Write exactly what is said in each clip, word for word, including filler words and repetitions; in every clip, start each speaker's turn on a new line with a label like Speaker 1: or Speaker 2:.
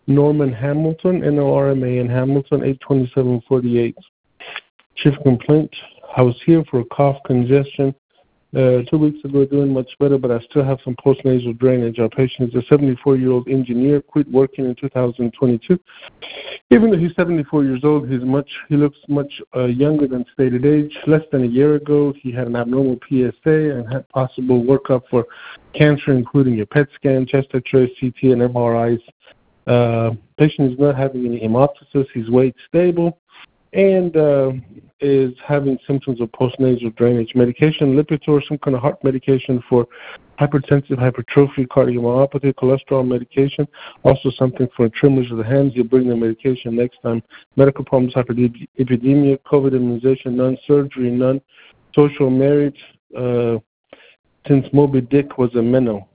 Speaker 1: Norman Hamilton, N O R M A in Hamilton, eight twenty-seven forty-eight. Chief complaint, I was here for cough congestion. Uh, two weeks ago, doing much better, but I still have some postnasal drainage. Our patient is a seventy-four-year-old engineer, quit working in two thousand twenty-two. Even though he's seventy-four years old, he's much he looks much uh, younger than stated age. Less than a year ago, he had an abnormal P S A and had possible workup for cancer, including a P E T scan, chest X-ray, C T, and M R Is. Uh, patient is not having any hemoptysis. He's weight stable and uh, is having symptoms of postnasal drainage. Medication, Lipitor, some kind of heart medication for hypertensive hypertrophy, cardiomyopathy, cholesterol medication, also something for tremors of the hands. You'll bring the medication next time. Medical problems, hyperlipidemia, COVID immunization, none. Surgery, none. Social marriage, uh, since Moby Dick was a minnow.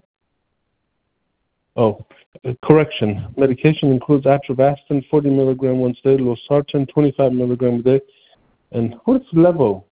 Speaker 1: Oh, uh, correction. Medication includes atrovastin, forty milligram once daily, losartan, twenty-five milligram a day. And what's Levo?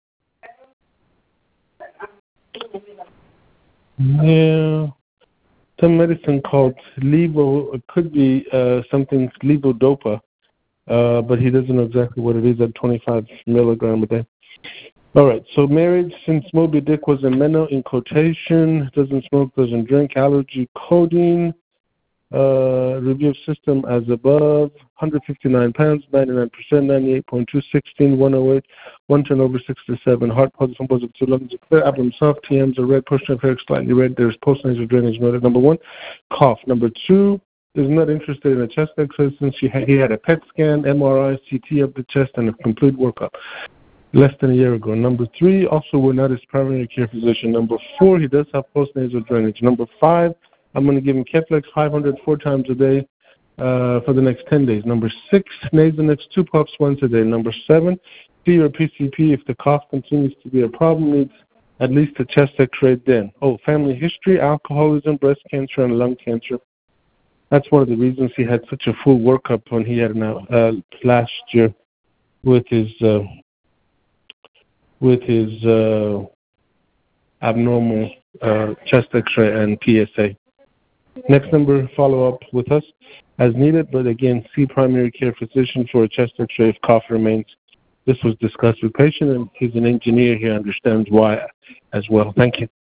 Speaker 1: Yeah, some medicine called Levo. It could be uh, something levodopa, uh, but he doesn't know exactly what it is at twenty-five milligram a day. All right, so marriage, since Moby Dick was a minnow in quotation, doesn't smoke, doesn't drink, allergy, codeine, uh, review of system as above, one hundred fifty-nine pounds, ninety-nine percent, ninety-eight point two, sixteen, one oh eight, one turn over sixty-seven, heart positive, positive, two lungs are clear, abdomen soft, T Ms are red, portion of hair slightly red, there's postnasal drainage noted. Number one, cough. Number two, is not interested in a chest X-ray since she had, he had a P E T scan, M R I, C T of the chest, and a complete workup less than a year ago. Number three, also we're not his primary care physician. Number four, he does have postnasal drainage. Number five, I'm going to give him Keflex five hundred four times a day uh, for the next ten days. Number six, Nasonex two puffs once a day. Number seven, see your P C P if the cough continues to be a problem, needs at least a chest X-ray then. Oh, family history, alcoholism, breast cancer, and lung cancer. That's one of the reasons he had such a full workup when he had now uh, last year with his uh, with his uh, abnormal uh, chest X-ray and P S A. Next number, follow up with us as needed, but again, see primary care physician for a chest X-ray if cough remains. This was discussed with patient, and he's an engineer. He understands why as well. Thank you.